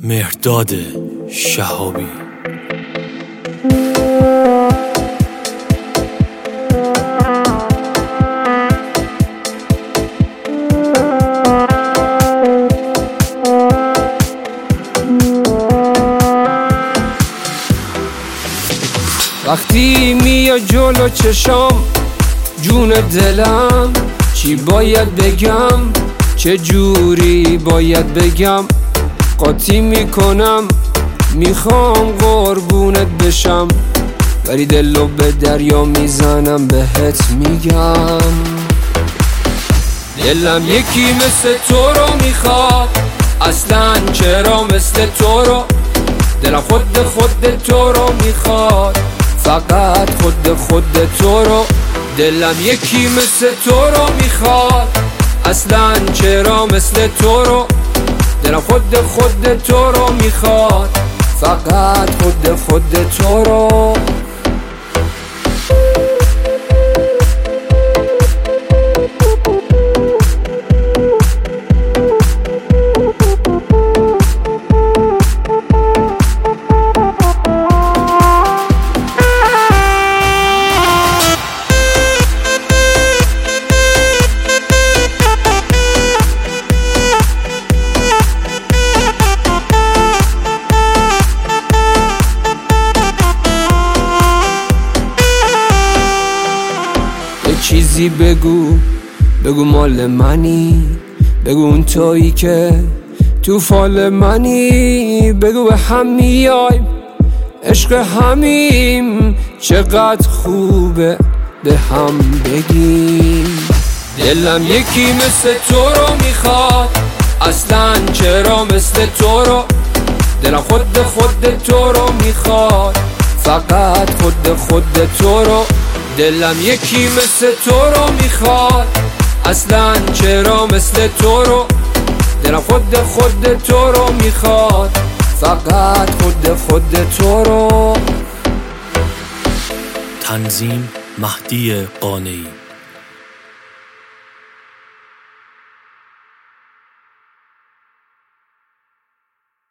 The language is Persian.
مهرداد شهابی. وقتی میای جلو چشام جون دلم، چی باید بگم چه جوری باید بگم، قاطی میکنم میخوام قربونت بشم، ولی دلو به دریا میزنم بهت میگم. دلم یکی مثل تو رو میخواد، اصلا چرا مثل تو رو، دلم خود تو رو میخواد، فقط خود تو رو. دلم یکی مثل تو رو میخواد، اصلا چرا مثل تو رو، دلم خود تو رو میخواد، فقط خود تو رو. چیزی بگو مال منی، بگو اون تویی که تو فال منی، بگو به هم میایم عشق همیم، چقدر خوبه به هم بگیم. دلم یکی مثل تو رو میخواد، اصلا چرا مثل تو رو، دلم خود تو رو میخواد، فقط خود تو رو. دلم یکی مثل تو رو میخواد، اصلا چرا مثل تو رو، دلم خود تو رو میخواد، فقط خود تو رو. تنظیم مهدی قانعی.